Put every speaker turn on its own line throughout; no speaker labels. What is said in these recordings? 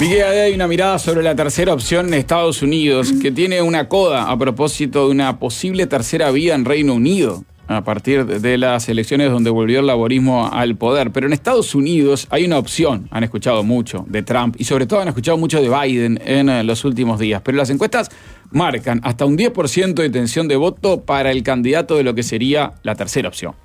Día de hoy una mirada sobre la tercera opción en Estados Unidos, que tiene una coda a propósito de una posible tercera vía en Reino Unido, a partir de las elecciones donde volvió el laborismo al poder. Pero en Estados Unidos hay una opción, han escuchado mucho de Trump y sobre todo han escuchado mucho de Biden en los últimos días. Pero las encuestas marcan hasta un 10% de intención de voto para el candidato de lo que sería la tercera opción.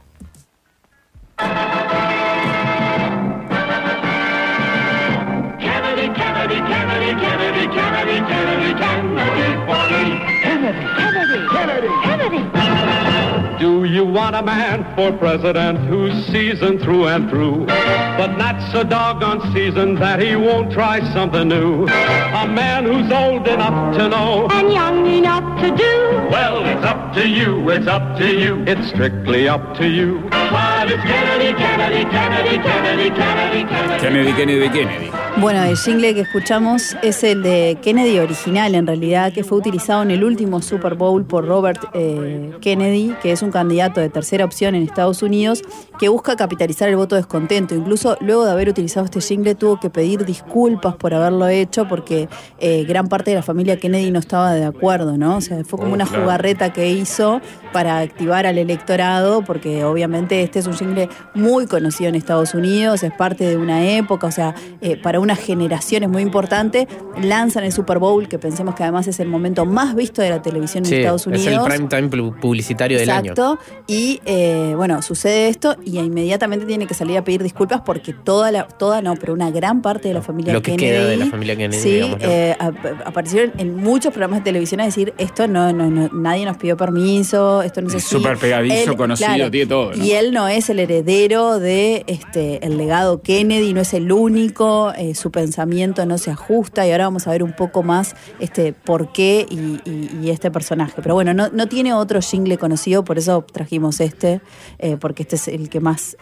Do you want a man for president who's seasoned through and through, but not so doggone seasoned that he won't try something new? A man who's old enough to know
and young enough to do.
Well, it's up to you, it's up to you, it's strictly up to you. But it's Kennedy, Kennedy, Kennedy, Kennedy, Kennedy, Kennedy.
Kennedy, Kennedy, Kennedy.
Bueno, el jingle que escuchamos es el de Kennedy original, en realidad, que fue utilizado en el último Super Bowl por Robert Kennedy, que es un candidato de tercera opción en Estados Unidos, que busca capitalizar el voto descontento. Incluso luego de haber utilizado este jingle tuvo que pedir disculpas por haberlo hecho, porque gran parte de la familia Kennedy no estaba de acuerdo, ¿no? O sea, fue como una jugarreta que hizo para activar al electorado, porque obviamente este es un jingle muy conocido en Estados Unidos, es parte de una época, o sea, para una generación es muy importante. Lanzan el Super Bowl, que pensemos que además es el momento más visto de la televisión en Estados Unidos.
Es el prime time publicitario del año.
Exacto. Y bueno, sucede esto y inmediatamente tiene que salir a pedir disculpas porque pero una gran parte de la familia
lo que
Kennedy,
queda de la familia Kennedy,
sí,
aparecieron
en muchos programas de televisión a decir esto no nadie nos pidió permiso, esto no es así.
Súper pegadizo, conocido, claro, tiene todo, ¿no?
Y él no es el heredero de el legado Kennedy, no es el único, su pensamiento no se ajusta, y ahora vamos a ver un poco más por qué y este personaje. Pero bueno, no tiene otro jingle conocido, por eso trajimos porque este es el que más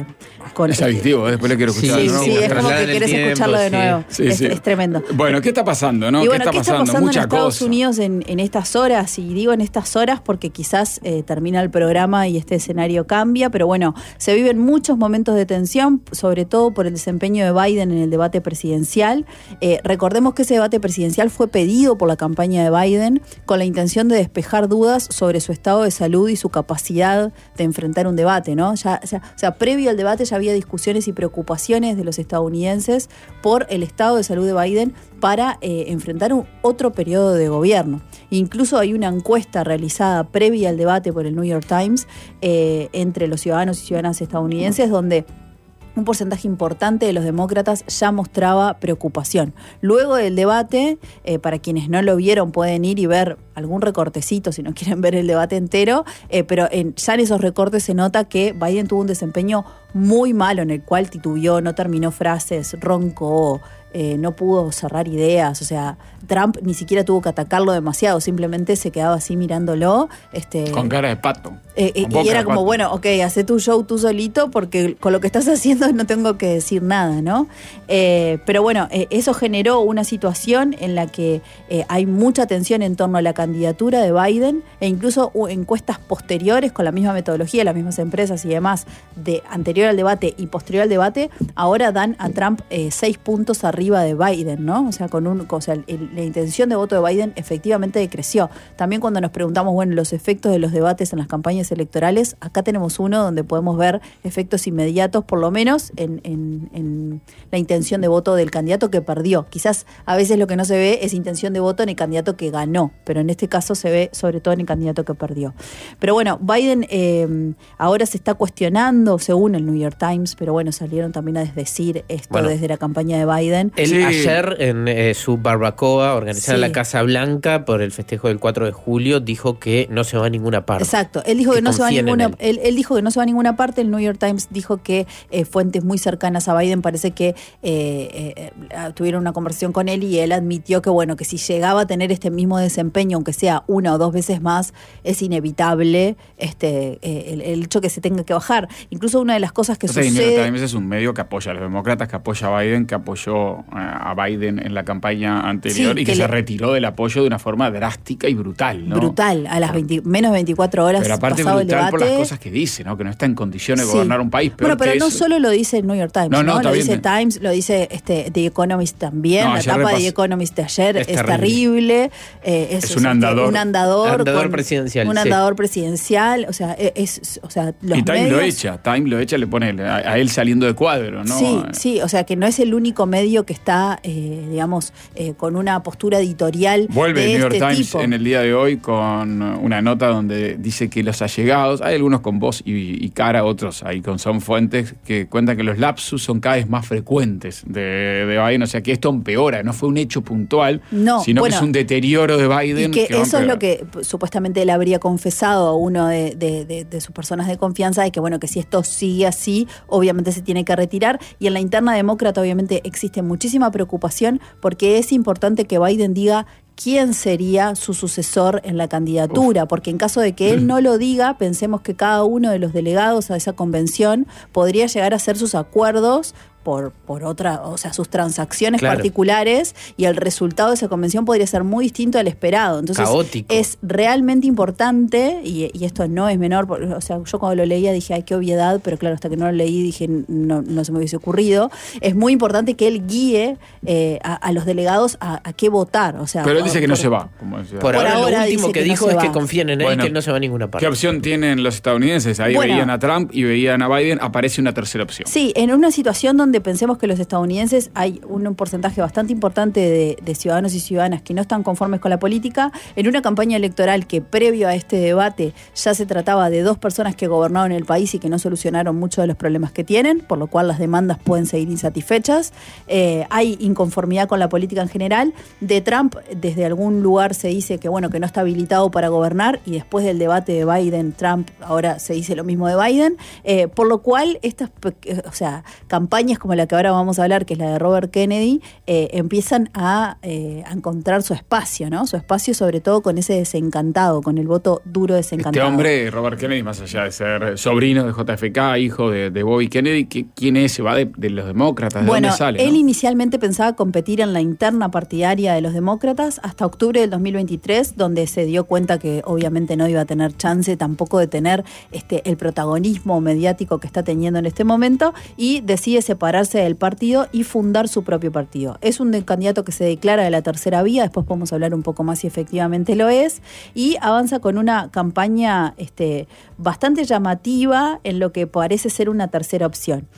es adictivo, después le quiero escuchar.
Sí,
¿no?
sí, es como que querés escucharlo de nuevo.
Sí,
es tremendo.
Bueno, ¿qué está pasando, no?
Y bueno,
¿Qué está pasando?
en Estados Unidos en estas horas? Y digo en estas horas porque quizás termina el programa y este escenario cambia, pero bueno, se viven muchos momentos de tensión, sobre todo por el desempeño de Biden en el debate presidencial. Recordemos que ese debate presidencial fue pedido por la campaña de Biden con la intención de despejar dudas sobre su estado de salud y su capacidad de enfrentar un debate, ¿no? O sea, previo al debate ya había discusiones y preocupaciones de los estadounidenses por el estado de salud de Biden para enfrentar otro periodo de gobierno. Incluso hay una encuesta realizada previa al debate por el New York Times entre los ciudadanos y ciudadanas estadounidenses, donde un porcentaje importante de los demócratas ya mostraba preocupación. Luego del debate, para quienes no lo vieron pueden ir y ver algún recortecito si no quieren ver el debate entero, pero ya en esos recortes se nota que Biden tuvo un desempeño muy malo, en el cual titubeó, no terminó frases, roncó, no pudo cerrar ideas. O sea, Trump ni siquiera tuvo que atacarlo demasiado, simplemente se quedaba así mirándolo.
Con cara de pato.
Y era como, bueno, ok, hacé tu show tú solito porque con lo que estás haciendo no tengo que decir nada, ¿no? Pero bueno, eso generó una situación en la que hay mucha tensión en torno a la candidatura de Biden, e incluso encuestas posteriores con la misma metodología, las mismas empresas y demás, de anterior al debate y posterior al debate, ahora dan a Trump 6 puntos arriba de Biden, ¿no? O sea, la intención de voto de Biden efectivamente decreció. También cuando nos preguntamos, bueno, los efectos de los debates en las campañas electorales, acá tenemos uno donde podemos ver efectos inmediatos, por lo menos en la intención de voto del candidato que perdió. Quizás a veces lo que no se ve es intención de voto en el candidato que ganó, pero en este caso se ve sobre todo en el candidato que perdió. Pero bueno, Biden ahora se está cuestionando, según el New York Times, pero bueno, salieron también a desdecir esto desde la campaña de Biden.
Él ayer en su barbacoa organizada en la Casa Blanca por el festejo del 4 de julio dijo que no se va a ninguna parte.
Exacto, él dijo que no se va a ninguna él dijo que no se va a ninguna parte. El New York Times dijo que fuentes muy cercanas a Biden parece que tuvieron una conversación con él y él admitió que bueno, que si llegaba a tener este mismo desempeño, aunque sea una o dos veces más, es inevitable el hecho que se tenga que bajar. Incluso una de las cosas que sucede...
El New York Times es un medio que apoya a los demócratas, que apoya a Biden, que apoyó perdió a Biden en la campaña anterior,
Sí,
y que se retiró del apoyo de una forma drástica y brutal, ¿no?
Brutal, a las menos de 24 horas
pero aparte
pasado el
brutal
debate.
por las cosas que dice, ¿no? Que no está en condiciones de gobernar un país.
Bueno, pero no
eso.
solo lo dice el New York Times,
No,
¿no? Lo dice
bien.
Times, lo dice The Economist también.
No,
la
ayer
tapa de The
repasé.
Economist de ayer
Es
es terrible.
Es un andador.
Un andador
presidencial.
Un
sí.
andador presidencial. O sea, los
Y Time
medios,
lo echa, le pone a él saliendo de cuadro, ¿no?
Sí, o sea que no es el único medio que está, digamos, con una postura editorial
Vuelve
de
el New York
este
Times
tipo.
en el día de hoy con una nota donde dice que los allegados, hay algunos con voz y cara, otros ahí son fuentes que cuentan que los lapsus son cada vez más frecuentes de Biden, o sea que esto empeora, no fue un hecho puntual, sino que es un deterioro de Biden.
Y que
va a
eso es lo
empeorar.
que supuestamente él habría confesado a uno de sus personas de confianza, de que bueno, que si esto sigue así, obviamente se tiene que retirar. Y en la interna demócrata obviamente existe muchísima preocupación porque es importante que Biden diga quién sería su sucesor en la candidatura, porque en caso de que él no lo diga, pensemos que cada uno de los delegados a esa convención podría llegar a hacer sus acuerdos por otra, o sea, sus transacciones particulares, y el resultado de esa convención podría ser muy distinto al esperado. Entonces,
caótico.
Es realmente importante, y esto no es menor, o sea, yo cuando lo leía dije, ay, qué obviedad, pero claro, hasta que no lo leí dije, no se me hubiese ocurrido. Es muy importante que él guíe a los delegados a qué votar. O sea,
pero él dice que no se va.
Por ahora lo último
dice
que
no
dijo
se
es
va.
que confíen en él,
Bueno,
que no se va a ninguna parte.
¿Qué opción tienen los estadounidenses? Ahí veían a Trump y veían a Biden, aparece una tercera opción.
Sí, en una situación donde pensemos que los estadounidenses hay un porcentaje bastante importante de ciudadanos y ciudadanas que no están conformes con la política, en una campaña electoral que previo a este debate ya se trataba de dos personas que gobernaron el país y que no solucionaron muchos de los problemas que tienen, por lo cual las demandas pueden seguir insatisfechas. Hay inconformidad con la política en general. De Trump, desde algún lugar se dice que bueno, que no está habilitado para gobernar, y después del debate de Biden-Trump ahora se dice lo mismo de Biden, por lo cual estas campañas como la que ahora vamos a hablar, que es la de Robert Kennedy, empiezan a encontrar su espacio, ¿no? Su espacio sobre todo con ese desencantado, con el voto duro desencantado.
Este hombre, Robert Kennedy, más allá de ser sobrino de JFK, hijo de Bobby Kennedy, ¿quién es? ¿Se va de los demócratas? ¿De dónde sale?
Él
¿no?
inicialmente pensaba competir en la interna partidaria de los demócratas hasta octubre del 2023, donde se dio cuenta que obviamente no iba a tener chance tampoco de tener el protagonismo mediático que está teniendo en este momento, y decide separarse del partido y fundar su propio partido. Es un candidato que se declara de la tercera vía, después podemos hablar un poco más si efectivamente lo es, y avanza con una campaña bastante llamativa en lo que parece ser una tercera opción.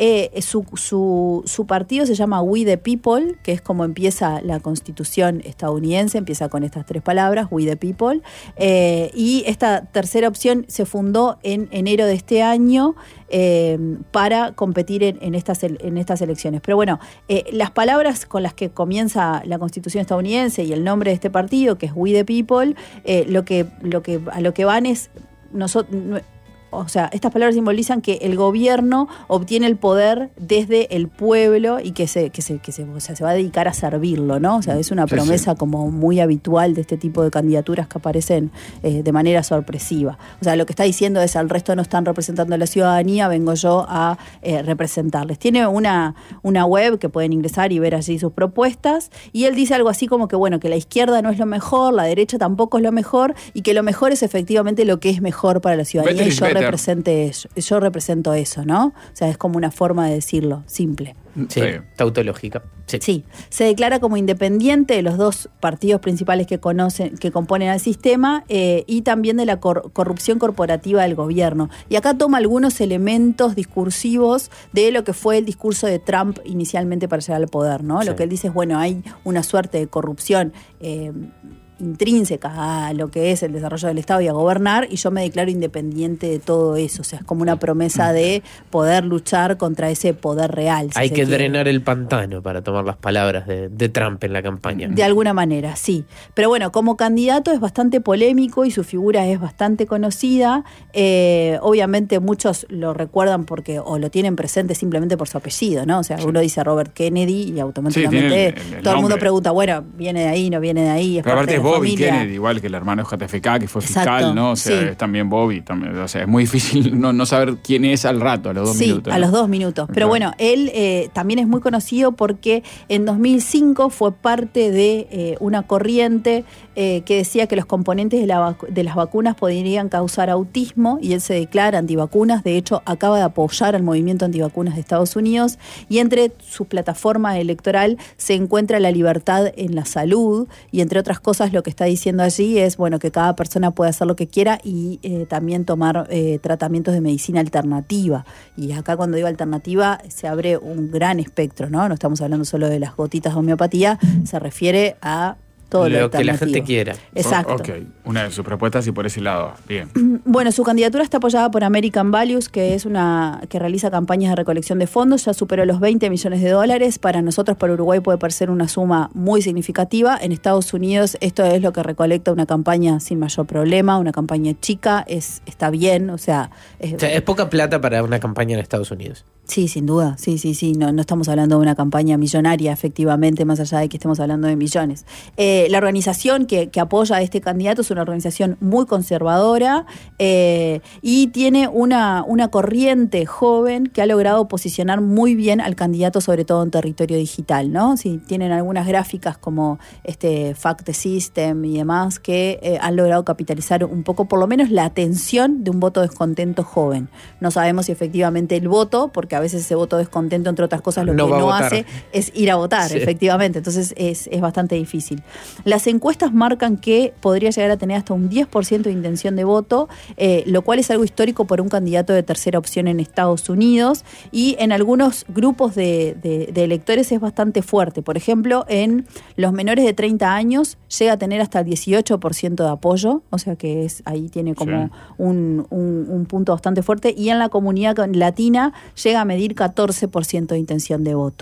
Su partido se llama We the People, que es como empieza la Constitución estadounidense, empieza con estas tres palabras, We the People, y esta tercera opción se fundó en enero de este año para competir en estas elecciones. Pero bueno, las palabras con las que comienza la Constitución estadounidense y el nombre de este partido, que es We the People, a lo que van es o sea, estas palabras simbolizan que el gobierno obtiene el poder desde el pueblo y que se va a dedicar a servirlo, ¿no? O sea, es una promesa como muy habitual de este tipo de candidaturas que aparecen de manera sorpresiva. O sea, lo que está diciendo es: al resto no están representando a la ciudadanía, vengo yo a representarles. Tiene una web que pueden ingresar y ver allí sus propuestas, y él dice algo así como que, bueno, que la izquierda no es lo mejor, la derecha tampoco es lo mejor, y que lo mejor es efectivamente lo que es mejor para la ciudadanía. Y yo represento eso, ¿no? O sea, es como una forma de decirlo, simple.
Sí, tautológica.
Sí, se declara como independiente de los dos partidos principales que componen al sistema, y también de la corrupción corporativa del gobierno. Y acá toma algunos elementos discursivos de lo que fue el discurso de Trump inicialmente para llegar al poder, ¿no? Sí. Lo que él dice es, bueno, hay una suerte de corrupción intrínseca a lo que es el desarrollo del Estado y a gobernar, y yo me declaro independiente de todo eso. O sea, es como una promesa de poder luchar contra ese poder real.
Hay que drenar el pantano, para tomar las palabras de Trump en la campaña.
De alguna manera, sí. Pero bueno, como candidato es bastante polémico y su figura es bastante conocida. Obviamente muchos lo recuerdan o lo tienen presente simplemente por su apellido, ¿no? O sea, uno dice Robert Kennedy y automáticamente todo el mundo pregunta, bueno, ¿viene de ahí, no viene de ahí?
Pero aparte es Bobby
familia.
Kennedy, igual que el hermano de JFK, que fue
Exacto,
fiscal, ¿no? O sea,
sí.
es también Bobby. También, o sea, es muy difícil no saber quién es al rato, a los 2 minutos.
Sí, a los 2 minutos. Pero
Claro.
bueno, él también es muy conocido porque en 2005 fue parte de una corriente que decía que los componentes de las vacunas podrían causar autismo, y él se declara antivacunas. De hecho, acaba de apoyar al movimiento antivacunas de Estados Unidos, y entre su plataforma electoral se encuentra la libertad en la salud, y entre otras cosas lo que está diciendo allí es, bueno, que cada persona puede hacer lo que quiera y también tomar tratamientos de medicina alternativa. Y acá, cuando digo alternativa, se abre un gran espectro, ¿no? No estamos hablando solo de las gotitas de homeopatía, se refiere a todo lo
que la
alternativo.
gente quiera.
Exacto.
Ok, una de sus propuestas y por ese lado. Bien.
Bueno, su candidatura está apoyada por American Values, que es una que realiza campañas de recolección de fondos. Ya superó los $20 millones. Para nosotros, para Uruguay, puede parecer una suma muy significativa. En Estados Unidos esto es lo que recolecta una campaña sin mayor problema, una campaña chica, está bien, o sea,
es poca plata para una campaña en Estados Unidos.
Sí, sin duda, sí. No estamos hablando de una campaña millonaria, efectivamente, más allá de que estemos hablando de millones. La organización que apoya a este candidato es una organización muy conservadora y tiene una corriente joven que ha logrado posicionar muy bien al candidato, sobre todo en territorio digital, ¿no? Sí, tienen algunas gráficas como Fact the System y demás que han logrado capitalizar un poco, por lo menos, la atención de un voto descontento joven. No sabemos si efectivamente el voto, porque a veces ese voto descontento, entre otras cosas, lo
No
que
va a
no
votar.
hace es ir a votar,
Sí.
efectivamente. Entonces es bastante difícil. Las encuestas marcan que podría llegar a tener hasta un 10% de intención de voto, lo cual es algo histórico por un candidato de tercera opción en Estados Unidos, y en algunos grupos de electores es bastante fuerte. Por ejemplo, en los menores de 30 años llega a tener hasta el 18% de apoyo, o sea que ahí tiene como
Sí.
un punto bastante fuerte, y en la comunidad latina llega a medir 14% de intención de voto.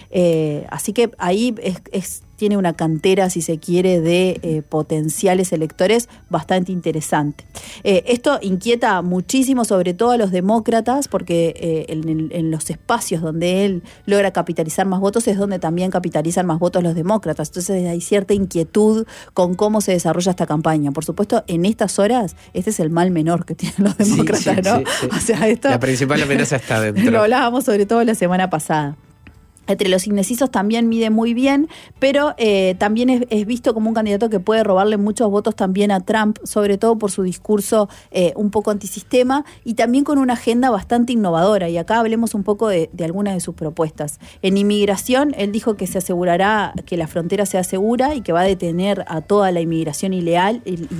Así que ahí tiene una cantera, si se quiere, de potenciales electores bastante interesante. Esto inquieta muchísimo, sobre todo a los demócratas, porque en los espacios donde él logra capitalizar más votos es donde también capitalizan más votos los demócratas. Entonces hay cierta inquietud con cómo se desarrolla esta campaña. Por supuesto, en estas horas, este es el mal menor que tienen los demócratas,
Sí,
¿no?
sí.
O sea, esto
La principal amenaza está dentro.
lo hablábamos sobre todo la semana pasada. Entre los indecisos también mide muy bien, pero también es visto como un candidato que puede robarle muchos votos también a Trump, sobre todo por su discurso un poco antisistema, y también con una agenda bastante innovadora. Y acá hablemos un poco de algunas de sus propuestas. En inmigración, él dijo que se asegurará que la frontera sea segura y que va a detener a toda la inmigración ilegal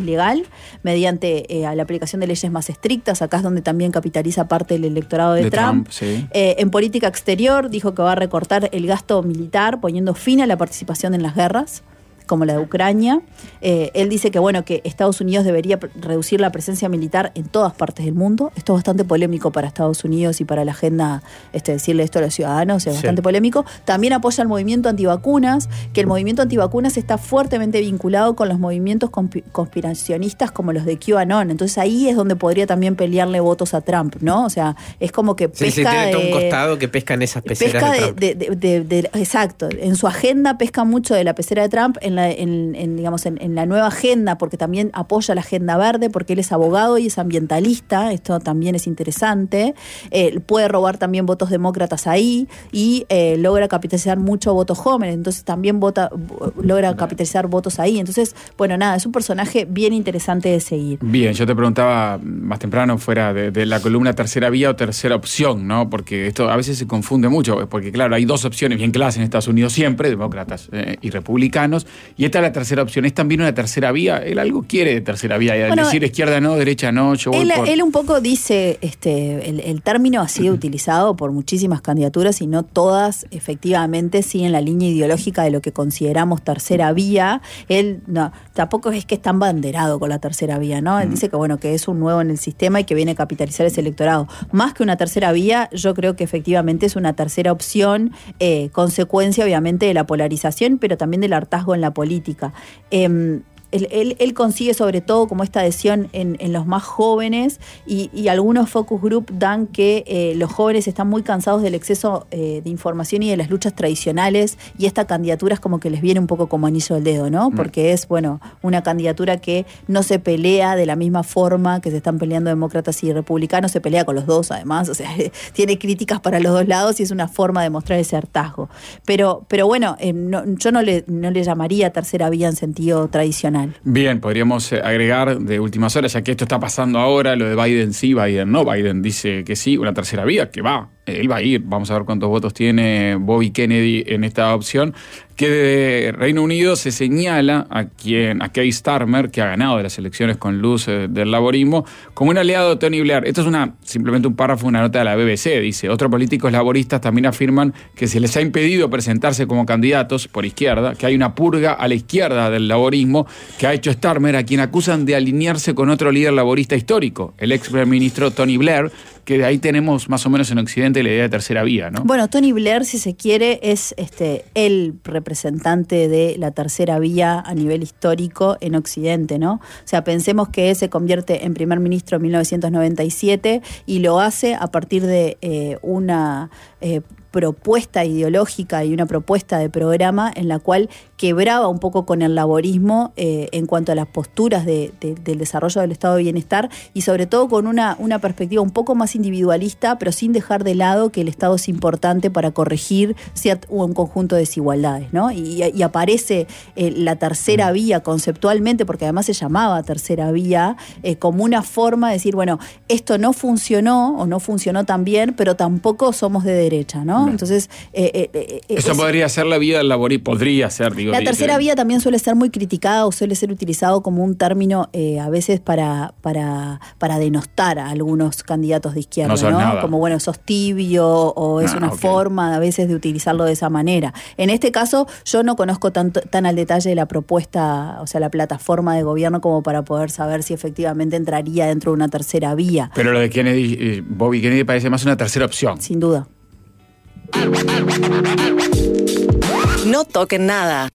mediante la aplicación de leyes más estrictas. Acá es donde también capitaliza parte del electorado de Trump.
Sí.
En política exterior dijo que va a recortar el gasto militar, poniendo fin a la participación en las guerras, como la de Ucrania. Él dice que que Estados Unidos debería reducir la presencia militar en todas partes del mundo. Esto es bastante polémico para Estados Unidos y para la agenda, decirle esto a los ciudadanos es bastante polémico. También apoya el movimiento antivacunas, que el movimiento antivacunas está fuertemente vinculado con los movimientos conspiracionistas como los de QAnon. Entonces ahí es donde podría también pelearle votos a Trump, ¿no? O sea, es como que pesca
tiene todo un costado que pesca en esas peceras de Trump.
Exacto. En su agenda pesca mucho de la pecera de Trump, en la nueva agenda, porque también apoya la agenda verde, porque él es abogado y es ambientalista. Esto también es interesante. Puede robar también votos demócratas ahí y logra capitalizar mucho votos jóvenes. Entonces también logra capitalizar votos ahí. Entonces, es un personaje bien interesante de seguir.
Bien, yo te preguntaba más temprano fuera de la columna tercera vía o tercera opción, ¿no? Porque esto a veces se confunde mucho, porque claro, hay dos opciones bien claras en Estados Unidos siempre, demócratas y republicanos, y esta es la tercera opción. ¿Es también una tercera vía? Él algo quiere de tercera vía, y al decir izquierda no, derecha no, yo voy por...
Él un poco dice, el término ha sido utilizado por muchísimas candidaturas y no todas efectivamente siguen la línea ideológica de lo que consideramos tercera vía. Él tampoco es que es tan banderado con la tercera vía, ¿no? Él dice que es un nuevo en el sistema y que viene a capitalizar ese electorado. Más que una tercera vía, yo creo que efectivamente es una tercera opción, consecuencia obviamente de la polarización, pero también del hartazgo en la política. él consigue sobre todo como esta adhesión en los más jóvenes y algunos focus group dan que los jóvenes están muy cansados del exceso de información y de las luchas tradicionales y esta candidatura es como que les viene un poco como anillo al dedo, ¿no? Porque es, bueno, una candidatura que no se pelea de la misma forma que se están peleando demócratas y republicanos, se pelea con los dos además, o sea, tiene críticas para los dos lados y es una forma de mostrar ese hartazgo. Pero bueno, yo no le llamaría tercera vía en sentido tradicional.
Bien, podríamos agregar de últimas horas, ya que esto está pasando ahora, lo de Biden sí, Biden no. Biden dice que sí, una tercera vía, que va. Él va a ir, vamos a ver cuántos votos tiene Bobby Kennedy en esta opción, que de Reino Unido se señala a Keir Starmer, que ha ganado de las elecciones con luz del laborismo, como un aliado de Tony Blair. Esto es simplemente un párrafo, una nota de la BBC, dice, otros políticos laboristas también afirman que se les ha impedido presentarse como candidatos por izquierda, que hay una purga a la izquierda del laborismo que ha hecho Starmer, a quien acusan de alinearse con otro líder laborista histórico, el ex primer ministro Tony Blair, que de ahí tenemos más o menos en Occidente la idea de tercera vía, ¿no?
Bueno, Tony Blair, si se quiere, es el representante de la tercera vía a nivel histórico en Occidente, ¿no? O sea, pensemos que él se convierte en primer ministro en 1997 y lo hace a partir de una propuesta ideológica y una propuesta de programa en la cual quebraba un poco con el laborismo en cuanto a las posturas del desarrollo del estado de bienestar y sobre todo con una perspectiva un poco más individualista, pero sin dejar de lado que el Estado es importante para corregir un conjunto de desigualdades, ¿no? Y aparece la tercera vía conceptualmente, porque además se llamaba tercera vía, como una forma de decir, bueno, esto no funcionó o no funcionó tan bien, pero tampoco somos de derecha, ¿no? Entonces,
eso podría ser la vía del laborismo, podría ser, digo.
La tercera vía también suele ser muy criticada o suele ser utilizado como un término a veces para denostar a algunos candidatos de izquierda, ¿no?
Nada.
Como, bueno, sos tibio o es una forma a veces de utilizarlo de esa manera. En este caso, yo no conozco tan al detalle de la propuesta, o sea, la plataforma de gobierno como para poder saber si efectivamente entraría dentro de una tercera vía.
Pero lo de Kennedy, Bobby Kennedy parece más una tercera opción.
Sin duda.
No toquen nada.